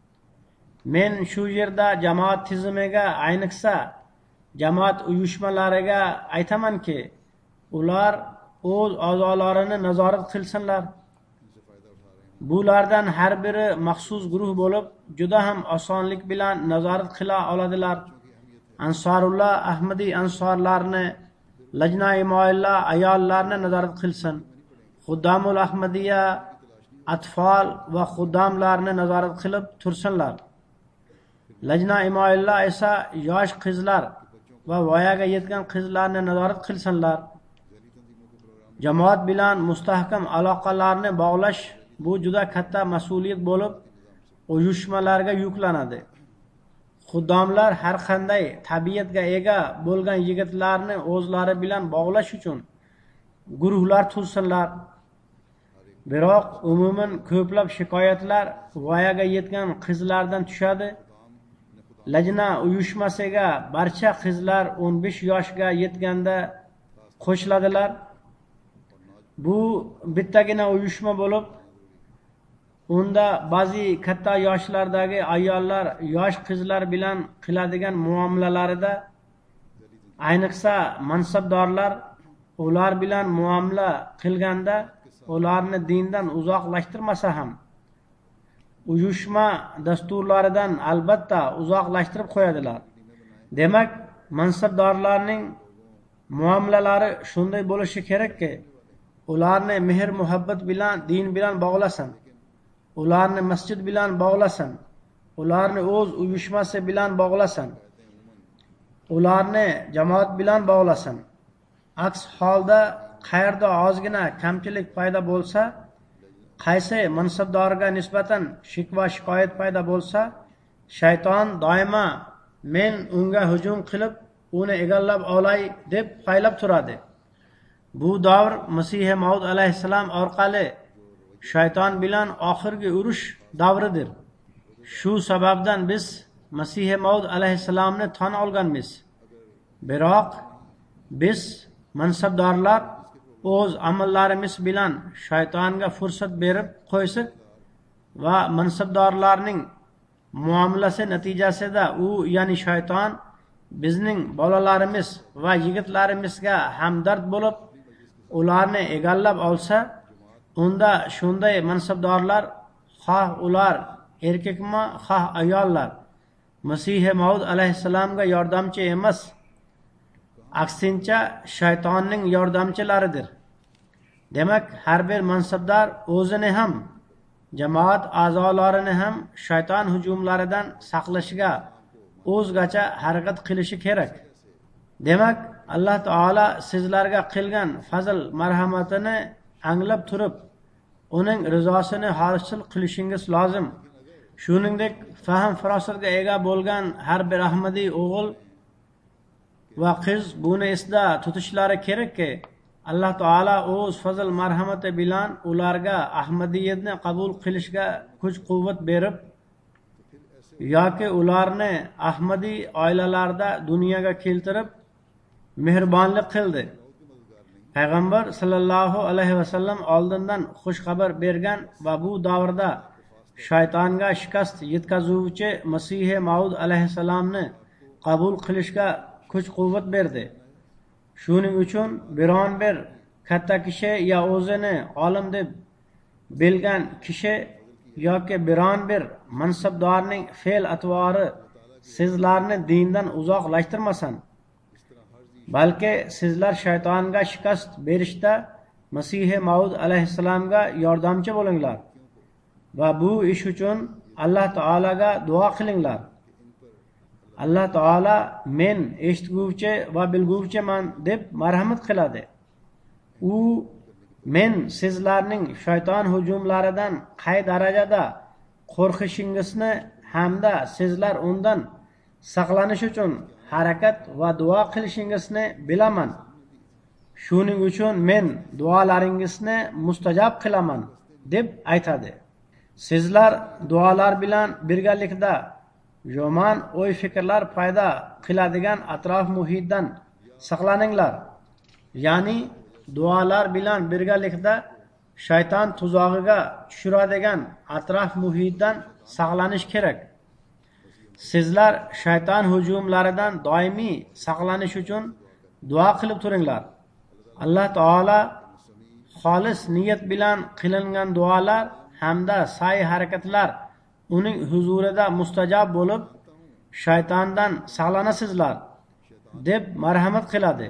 Men shu yerda jamoat tizimiga, ayniqsa jamoat uyushmalariga aytamanki, ular o'z a'zolarini nazorat qilsinlar. Bulardan har biri maxsus guruh bo'lib, juda ham osonlik bilan nazorat qila oladilar. Ansorulloh Ahmadiy ansorlarni, Lajnai Moilla ayollarni nazorat qilsin. Xuddamul Ahmadiya atfal va xuddamlarni nazorat qilib tursinlar. Lajnai Moilla esa yosh qizlar va voyaga yetgan qizlarni nazorat qilsinlar. Jamoat bilan mustahkam aloqalarni bog'lash bu juda katta mas'uliyat bo'lib, uyushmalarga yuklanadi. Xuddamlar har qanday tabiatga ega bo'lgan yigitlarni o'zlari bilan bog'lash uchun guruhlar tuzsinlar. Biroq umuman ko'plab shikoyatlar voyaga yetgan qizlardan tushadi. Lajna uyushmasiga barcha qizlar 15 yoshga yetganda qo'shiladilar. Bu bittagina uyushma bo'lib, unda ba'zi katta yoshlardagi ayollar yosh qizlar bilan qiladigan muomalalarida, ayniqsa mansabdorlar ular bilan muomala qilganda ularni dindan uzoqlashtirmasa ham, uyushma dasturlaridan albatta uzoqlashtirib qo'yadilar. Demak, mansabdorlarning muomalalari shunday bo'lishi kerakki, ularni mehr muhabbat bilan, din bilan bog'lasin. Ularni masjid bilan bog'lasin. Ularni o'z uyushmasi bilan bog'lasin. Ularni jamoat bilan bog'lasin. aks holda qayerda ozgina kamchilik paydo bo'lsa, qaysi mansabdorga nisbatan shikva shikoyat paydo bo'lsa, shayton doimo men unga hujum qilib uni egallab olay deb paylab turadi. Bu davr Masih Maud alayhissalom orqali shayton bilan oxirgi urush davridir. Shu sababdan biz Masih Maud alayhissalomni tan olganmiz. Biroq biz mansabdorlar o'z amallarimiz bilan shaytonga fursat berib qo'ysak va mansabdorlarning muomalasi natijasida u, ya'ni shayton bizning bolalarimiz va yigitlarimizga hamdard bo'lib ularni egallab olsa, unda shunday mansabdorlar, xoh ular erkakmi, xoh ayollar, Masih Maud alayhissalomga yordamchi emas, aksincha shaytonning yordamchilaridir. Demak, har bir mansabdor o'zini ham, jamoat a'zolarini ham shayton hujumlaridan saqlashga o'zgacha harakat qilishi kerak. Demak, Alloh taolo sizlarga qilgan fazl marhamatini anglab turib, uning rizosini hosil qilishingiz lozim. Shuningdek, fahm farosatga ega bo'lgan har bir ahmadiy o'g'il va qiz buni esda tutishlari kerakki, Alloh taolo o'z fazl marhamati bilan ularga ahmadiyatni qabul qilishga kuch-quvvat berib, yoki ularni ahmadiy oilalarda dunyoga keltirib mehribonlik qildi. Payg'ambar sallallohu alayhi vasallam oldindan xush xabar bergan va bu davrda shaytonga shikast yetkazuvchi Masih Maud alayhissalomni qabul qilishga kuch-quvvat berdi. Shuning uchun biron bir katta kishi ya o'zini olim deb bilgan kishi yoki biron bir mansabdorning fe'l-atvori sizlarni dindan uzoqlashtirmasin. Balki sizlar shaytonga shikast berishda Masih Maud alayhissalomga yordamchi bo'linglar va bu ish uchun Alloh taolaga duo qilinglar. Alloh taolo men eshitguvchi va bilguvchiman deb marhamat qiladi. U men sizlarning shayton hujumlaridan qay darajada qo'rqishingizni hamda sizlar undan saqlanish uchun harakat va duo qilishingizni bilaman. Shuning uchun men duolaringizni mustajab qilaman deb aytadi. Sizlar duolar bilan birgalikda yomon o'y fikrlar paydo qiladigan atrof muhitdan saqlaninglar. Ya'ni duolar bilan birgalikda shayton tuzog'iga tushiradigan atrof muhitdan saqlanish kerak. Sizlar shayton hujumlaridan doimiy saqlanish uchun duo qilib turinglar. Alloh taolo xolis niyat bilan qilingan duolar hamda sa'y harakatlar uning huzurida mustajab bo'lib, shaytondan saqlanasizlar deb marhamat qiladi.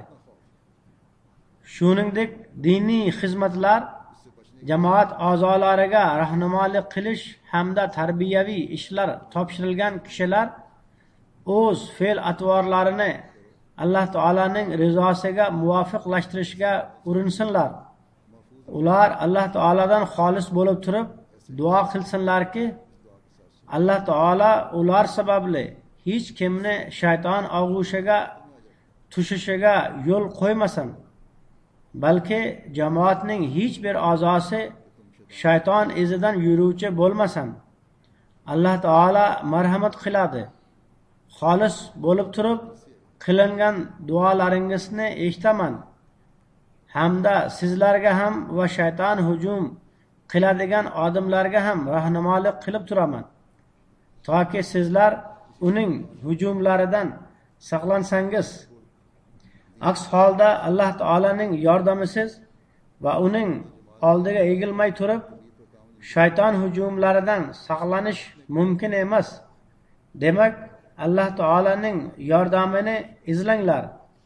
Shuningdek, diniy xizmatlar, jamoat a'zolariga rahnumolik qilish hamda tarbiyaviy ishlar topshirilgan kishilar o'z fe'l-atvorlarini Alloh taolaning rizosiga muvofiqlashtirishga urinsinlar. Ular Alloh taoladan xolis bo'lib turib duo qilsinlarki, Alloh taolo ular sababli hech kimni shayton og'ushiga tushishiga yo'l qo'ymasin. Balki jamoatning hech bir a'zosi shayton izidan yuruvchi bo'lmasin. Alloh taolo marhamat qiladi. Xolis bo'lib turib qilingan duolaringizni eshitaman. Hamda sizlarga ham va shayton hujum qiladigan odamlarga ham rahnumolik qilib turaman. Toki sizlar uning hujumlaridan saqlansangiz. Aks holda Alloh taolaning yordamisiz va uning oldiga egilmay turib shayton hujumlaridan saqlanish mumkin emas. Demak, Alloh taolaning yordamini izlanglar.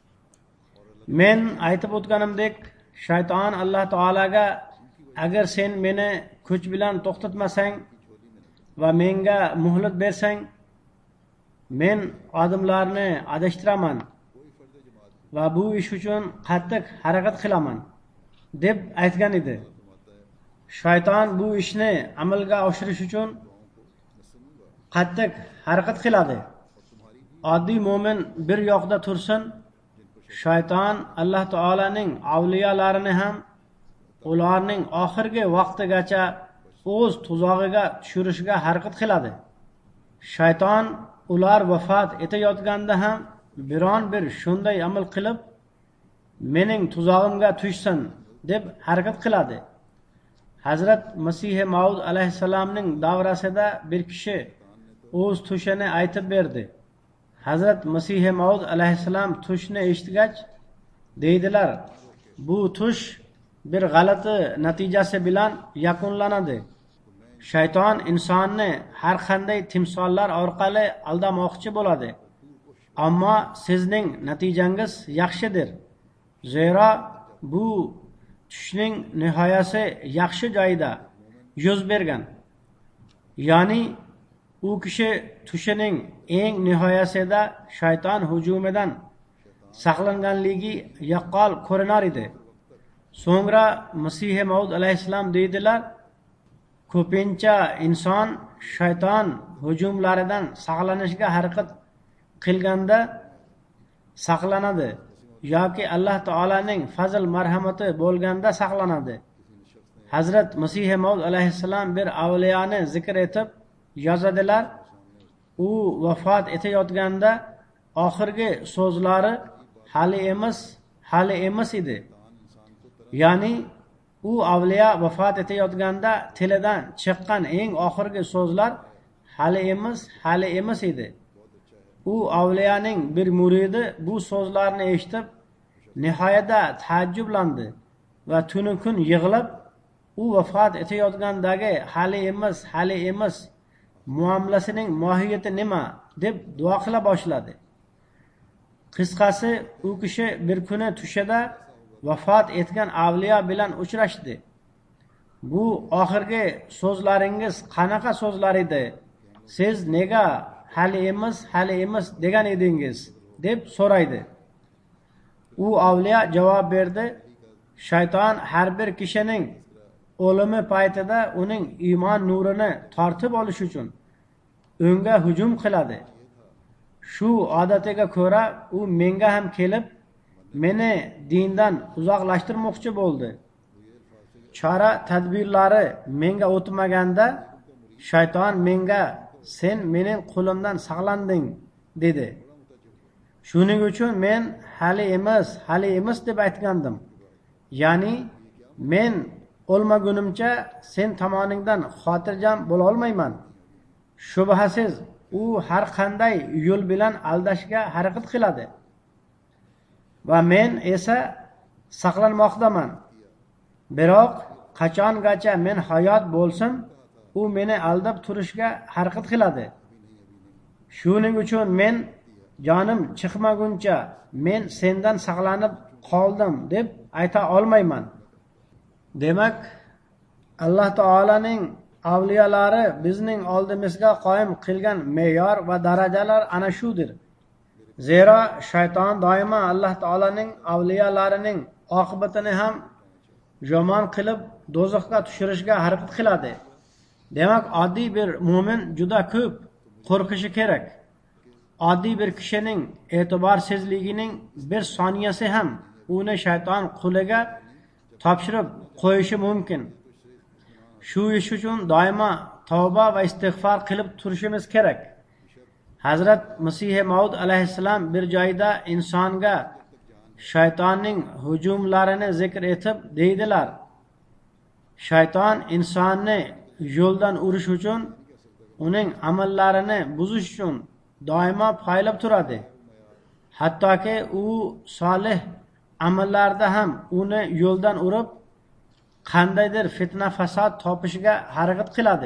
Men aytib o'tganimdek, shayton Alloh taolaga agar sen meni kuch bilan to'xtatmasang va menga muhlat bersang, men odamlarni adashtiraman va bu ish uchun qattiq harakat qilaman deb aytgan edi. Shayton bu ishni amalga oshirish uchun qattiq harakat qiladi. Oddiy mo'min bir yoqda tursin, shayton Alloh taolaning avliyolarini ham ularning oxirgi vaqtigacha o'z tuzog'iga tushirishga harakat qiladi. Shayton ular vafot etayotganda ham biron bir shunday amal qilib, mening tuzog'imga tushsin deb harakat qiladi. Hazrat Masih Maud alayhissalomning davrasida bir kishi o'z tushini aytib berdi. Hazrat Masih Maud alayhissalom tushni eshitgach deydilar, bu tush bir g'alati natijasi bilan yakunlanadi. Shayton insonni har qanday timsollar orqali aldamoqchi bo'ladi. Ammo sizning natijangiz yaxshidir. Zero bu tushning nihoyasi yaxshi joyda yuz bergan. Ya'ni u kishi tushining eng nihoyasida shayton hujumidan saqlanganligi yaqqol ko'rinar edi. So'ngra Masih Maud alayhissalom deydilar, ko'pincha inson shayton hujumlaridan saqlanishga harakat qilganda saqlanadi yoki Alloh taolaning fazl marhamati bo'lganda saqlanadi. Hazrat Masih Maud alayhissalom bir avliyoni zikr etib yozadilar, u vafot etayotganda oxirgi so'zlari hali emas edi. Ya'ni u avliya vafot etayotganda tilidan chiqqan eng oxirgi so'zlar hali emas edi. U avliyaning bir muridi bu so'zlarni eshitib nihoyatda taajjublandi va tunu kun yig'lab, u vafot etayotgandagi hali emas muomalasining mohiyati nima deb duo qila boshladi. Qisqasi, u kishi bir kuni tushida vafot etgan avliyo bilan uchrashdi. Bu oxirgi so'zlaringiz qanaqa so'zlar edi? Siz nega hali emas degan edingiz deb so'raydi. U avliyo javob berdi, shayton har bir kishining o'limi paytida uning iymon nurini tortib olish uchun unga hujum qiladi. Shu odatiga ko'ra u menga ham kelib, meni dindan uzoqlashtirmoqchi bo'ldi. Chora tadbirlari menga o'tmaganda shayton menga sen mening qo'limdan saqlanding dedi. Shuning uchun men hali emas deb aytgandim. Ya'ni men o'lmagunimcha sen tomoningdan xotirjam bo'la olmayman. Shubhasiz u har qanday yo'l bilan aldashga harakat qiladi va men esa saqlanmoqdaman. Biroq qachongacha men hayot bo'lsam, u meni aldab turishga harakat qiladi. Shuning uchun men jonim chiqmaguncha men sendan saqlanib qoldim deb ayta olmayman. Demak, Alloh taolaning avliyolari bizning oldimizga qoyim qilgan me'yor va darajalar ana shudir. Zero shayton doimo Alloh taolaning avliyolarining oqibatini ham yomon qilib do'zaxga tushirishga harakat qiladi. Demak, oddiy bir mo'min juda ko'p qo'rqishi kerak. Oddiy bir kishining e'tiborsizligining bir soniyasi ham uni shayton qo'liga topshirib qo'yishi mumkin. Shu ish uchun doimo tavba va istig'for qilib turishimiz kerak. Hazrat Masih Maud alayhissalom bir joyda insonga shaytonning hujumlarini zikr etib deydilar, shayton insonni yo'ldan urish uchun, uning amallarini buzish uchun doimo poylab turadi. Hattoki u solih amallarda ham uni yo'ldan urib, qandaydir fitna fasod topishiga harakat qiladi.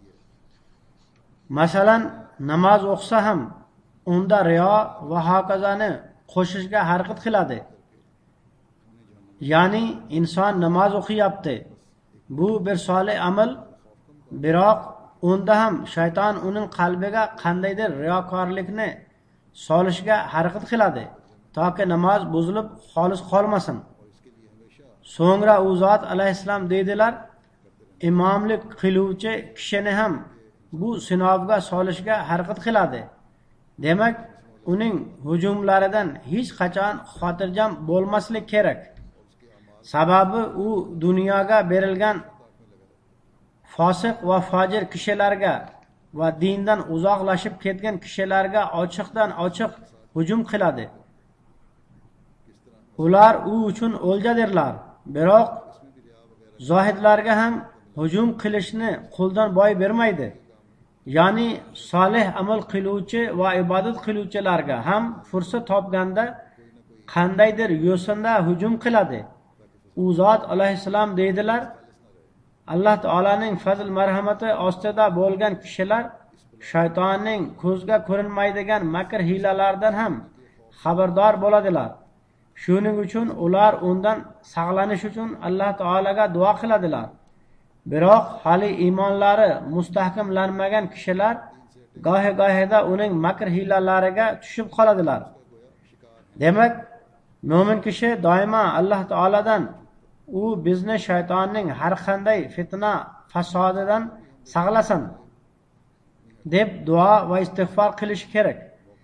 Masalan, namoz o'qisa ham unda riyo va hokozani qo'shishga harakat qiladi. Ya'ni inson namoz o'qiyapti, bu bir solih amal, biroq unda ham shayton uning qalbiga qandaydir riyokorlikni solishga harakat qiladi. toki namoz buzilib xolis qolmasin. So'ngra u zot alayhissalom deydilar, imomlik qiluvchi kishini ham bu sinovga solishga harakat qiladi. Demak, uning hujumlaridan hech qachon xotirjam bo'lmaslik kerak. Sababi u dunyoga berilgan fosiq va fojir kishilarga va dindan uzoqlashib ketgan kishilarga ochiqdan ochiq hujum qiladi. Ular u uchun o'ljadirlar. Biroq zohidlarga ham hujum qilishni qo'ldan boy bermaydi. Ya'ni solih amal qiluvchi va ibodat qiluvchilarga ham fursat topganda qandaydir yo'sinda hujum qiladi. U zot alayhissalom deydilar, Alloh taolaning fazl marhamati ostida bo'lgan kishilar shaytonning ko'zga ko'rinmaydigan makr hiylalardan ham xabardor bo'ladilar. Shuning uchun ular undan saqlanish uchun Alloh taolaga duo qiladilar. Biroq hali iymonlari mustahkamlanmagan kishilar gohi-gohida uning makr hiylalariga tushib qoladilar. Demak, mo'min kishi doimo Alloh taoladan u bizni shaytonning har qanday fitna fasodidan saqlasin deb duo va istig'for qilish kerak.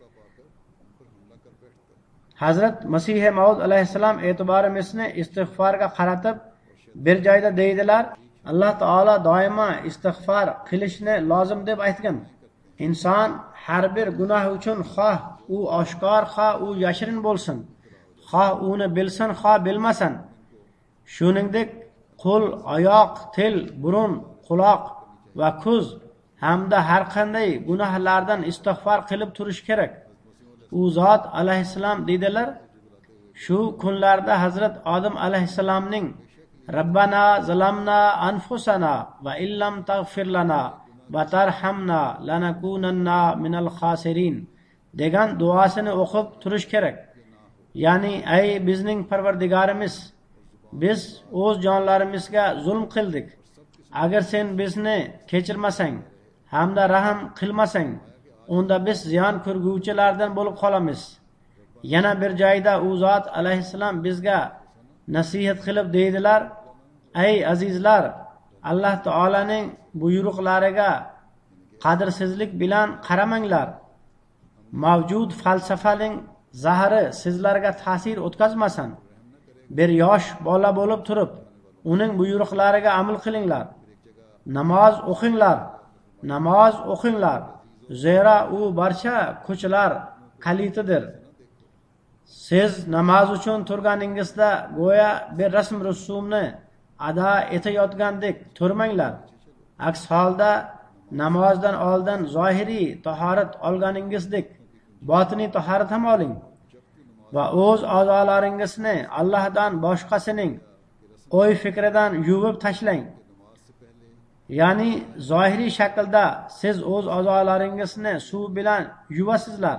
Hazrat Masih Maud alayhissalom e'tiborimizni istig'forga qaratib bir joyda deydilar, Alloh taolo doimo istig'for qilishni lozim deb aytgan. Inson har bir gunoh uchun xoh u oshkor, xoh u yashirin bo'lsin, xoh uni bilsin, xoh bilmasin. Shuningdek, qo'l, oyoq, til, burun, quloq va ko'z hamda har qanday gunohlardan istig'for qilib turish kerak. U zot alayhissalom deydilar, shu kunlarda Hazrat Odam alayhissalomning Rabbana zalamna anfusana va illam taghfir lana va tarhamna lanakunanna minal khasirin degan duosini o'qib turish kerak. Ya'ni ey bizning Parvardigorimiz, biz o'z jonlarimizga zulm qildik. Agar sen bizni kechirmasang hamda rahm qilmasang, unda biz ziyon ko'rguvchilardan bo'lib qolamiz. Yana bir joyda u zot alayhissalom bizga nasihat qilib deydilar, ey azizlar, Alloh taolaning buyruqlariga qadrsizlik bilan qaramanglar. Mavjud falsafaning zahri sizlarga ta'sir o'tkazmasin. Bir yosh bola bo'lib turib, uning buyruqlariga amal qilinglar. Namoz o'qinglar. Namoz o'qinglar. Zero u barcha kuchlar kalitidir. Siz namoz uchun turganingizda go'yo bir rasm rusumni ado etayotgandek turmanglar. Aks holda namozdan oldin zohiriy tahorat olganingizdek botiniy tahorat ham oling va o'z a'zolaringizni Allohdan boshqasining o'y fikridan yuvib tashlang. Ya'ni zohiriy shaklda siz o'z a'zolaringizni suv bilan yuvasizlar.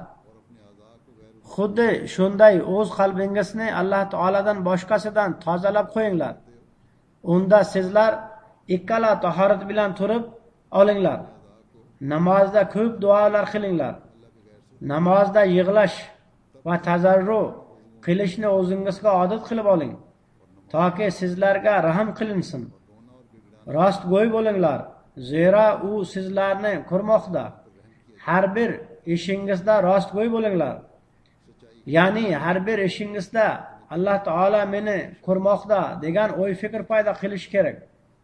Xuddi shunday o'z qalbingizni Alloh taoladan boshqasidan tozalab qo'yinglar. Unda sizlar ikkala tahorat bilan turib olinglar. Namozda ko'p duolar qilinglar. Namozda yig'lash va tazarru qilishni o'zingizga odat qilib oling, toki sizlarga rahm qilinsin. Rostgo'y bo'linglar, zero u sizlarni ko'rmoqda. Har bir ishingizda rostgo'y bo'linglar. Ya'ni har bir ishingizda Alloh taolo meni ko'rmoqda degan o'y fikr paydo qilish kerak.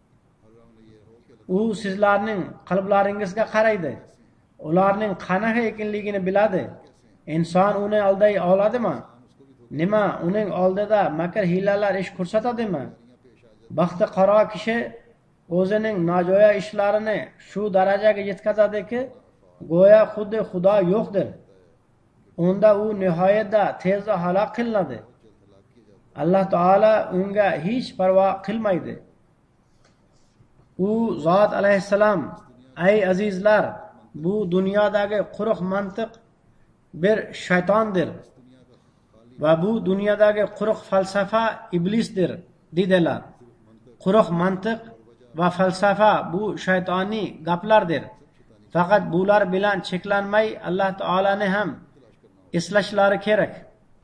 U sizlarning qalblaringizga qaraydi. Ularning qanaqa ekanligini biladi. Inson uni alday oladimi? Nima uning oldida makr hiylalar ish ko'rsatadimi? Baxti qaro kishi o'zining nojo'ya ishlarini shu darajaga yetkazadiki, go'yo xuddi Xudo yo'qdir. Unda u nihoyatda tezda halok qilinadi. Alloh taolo unga hech parvo qilmaydi. U zot alayhissalom, ey azizlar, bu dunyodagi quruq mantiq bir shaytondir va bu dunyodagi quruq falsafa iblisdir dedilar. Quruq mantiq va falsafa bu shaytoniy gaplardir. Faqat bular bilan cheklanmay Alloh taolani ham eslashlari kerak.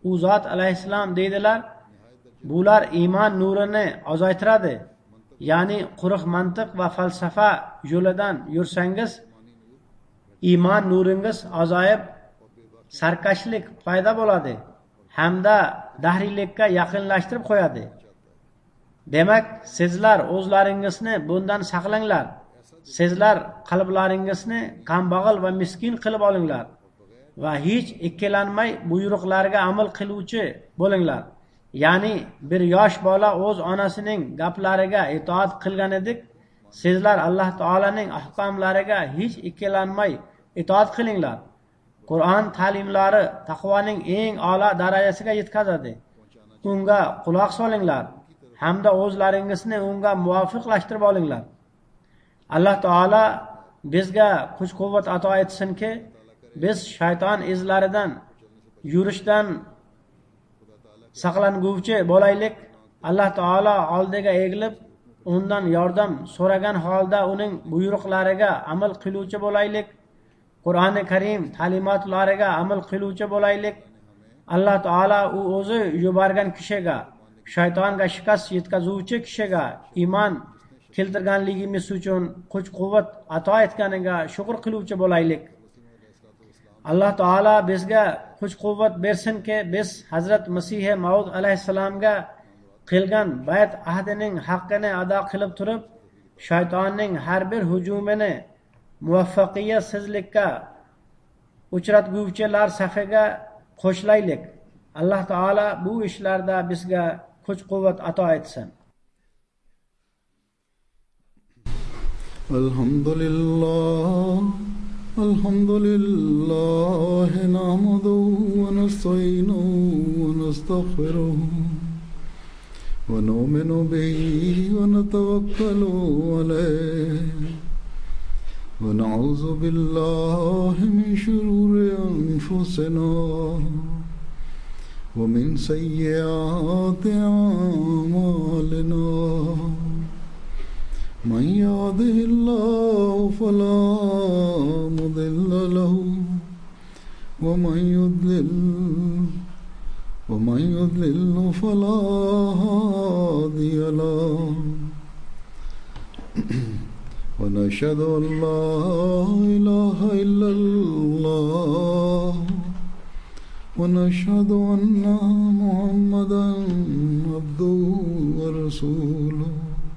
u zot alayhissalom deydilar, bular iymon nurini ozaytiradi. Ya'ni quruq mantiq va falsafa yo'lidan yursangiz, iymon nuringiz ozayib, sarkashlik paydo bo'ladi hamda dahriylikka yaqinlashtirib qo'yadi. Demak, sizlar o'zlaringizni bundan saqlanglar. Sizlar qalblaringizni kambag'al va miskin qilib olinglar va hech ikkilanmay buyruqlarga amal qiluvchi bo'linglar. Ya'ni bir yosh bola o'z onasining gaplariga itoat qilganidek, sizlar Alloh taolaning ahkomlariga hech ikkilanmay itoat qilinglar. Qur'on ta'limlari taqvoning eng a'lo darajasiga yetkazadi. Unga quloq solinglar hamda o'zlaringizni unga muvofiqlashtirib olinglar. Alloh taolo bizga kuch-quvvat ato etsinki, biz shayton izlaridan yurishdan saqlanguvchi bo'laylik. Alloh taolo oldiga egilib, undan yordam so'ragan holda uning buyruqlariga amal qiluvchi bo'laylik. Qur'oni Karim ta'limotlariga amal qiluvchi bo'laylik. Alloh taolo u o'zi yuborgan kishiga, shaytonga shikast yetkazuvchi kishiga iymon keltirganligimiz uchun kuch-quvvat ato etganiga shukr qiluvchi bo'laylik. Alloh taolo bizga kuch-quvvat bersinki, biz Hazrat Masih Maud alayhissalomga qilgan bayt ahdining haqqini ado qilib turib, shaytonning har bir hujumini muvaffaqiyatsizlikka uchratguvchilar safiga qo'shilaylik. Alloh taolo bu ishlarda bizga kuch-quvvat ato etsin. Alhamdulillah nahmaduhu wa nasta'inuhu wa nastaghfiruh wa nu'minu bihi wa natawakkalu alayhi wa na'udzu billahi min shururi anfusina wa min sayyiati a'malina. من يهده الله فلا مضل له ومن يضلل فلا هادي له ونشهد أن لا إله إلا الله ونشهد أن محمدا عبده ورسوله.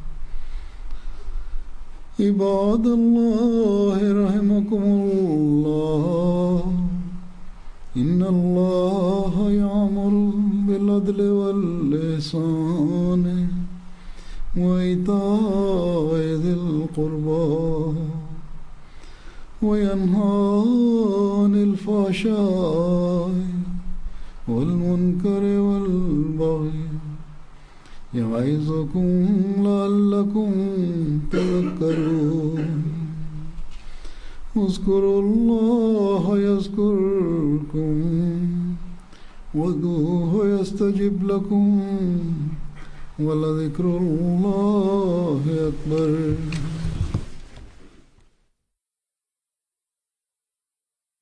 عباد الله رحمكم الله إن الله يأمر بالعدل والإحسان وإيتاء ذي القربى وينهى عن الفحشاء والمنكر والبغي يعظكم لعلكم تذكرون. اذكروا الله يذكركم وادعوه يستجب لكم ولذكر الله أكبر.